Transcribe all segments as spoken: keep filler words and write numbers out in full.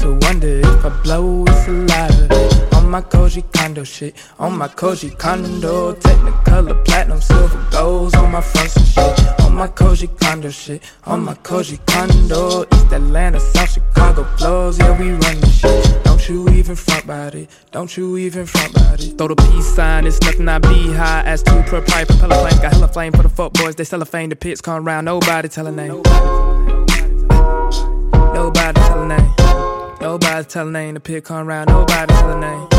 to wonder if I blow, it's a lot of it. On my Koji Kondo shit, on my Koji Kondo. Technicolor, platinum, silver, golds on my fronts and shit. On my Koji Kondo shit, on my Koji Kondo. East Atlanta, South Chicago flows, yeah, we run this shit. Don't you even front about it, don't you even front about it. Throw the peace sign, it's nothing I be high as two per pipe, propeller flame. Got hella flame for the fuck boys, they cellophane. The pits come round, nobody tell a name. Nobody tell a name. Nobody tell a name. The pit come round, nobody tell a name.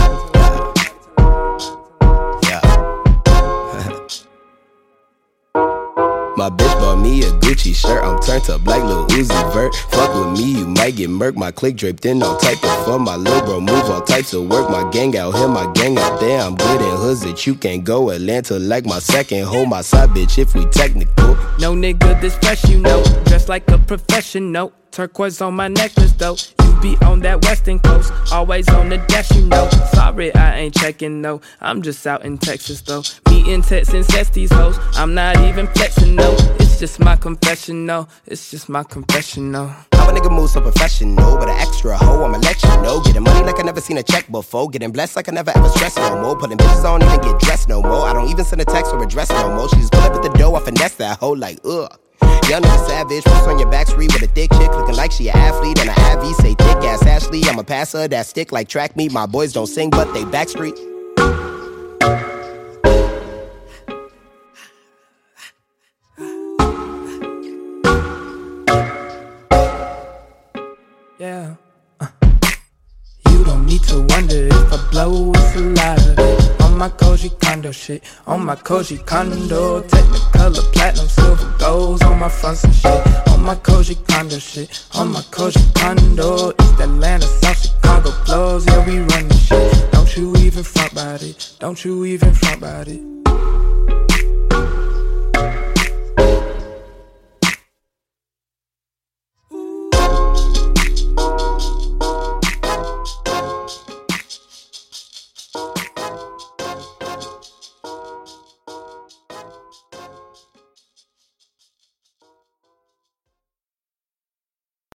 My bitch bought me a Gucci shirt, I'm turned up like Lil Uzi Vert. Fuck with me, you might get murked. My clique draped in all type of fun. My lil' bro move all types of work. My gang out here, my gang out there. I'm good in hoods that you can't go. Atlanta like my second home. My side bitch if we technical. No nigga this fresh, you know. Dressed like a professional. Turquoise on my necklace though. You be on that western coast, always on the dash, you know. Sorry I ain't checking no, I'm just out in Texas though. Me in Texas, that's these hoes, I'm not even flexing no. It's just my confession no, it's just my confession no. How a nigga move so professional, with an extra hoe, I'ma let you know. Getting money like I never seen a check before. Getting blessed like I never ever stressed no more. Putting bitches on, even get dressed no more. I don't even send a text or a dress no more. She just pull up at the door, I finesse that hoe like ugh. Young nigga savage, post on your back street with a thick chick looking like she an athlete and an I V. Say thick ass Ashley, I'm a passer that stick like track meet. My boys don't sing but they backstreet. Yeah. Uh. You don't need to wonder if I blow, it's a lot of it. On my Koji Kondo shit, on my Koji Kondo. Technicolor, platinum, silver, golds on my fronts and shit. On my Koji Kondo shit, on my Koji Kondo. East Atlanta, South Chicago flows, yeah, we run this shit. Don't you even front about it, don't you even front about it.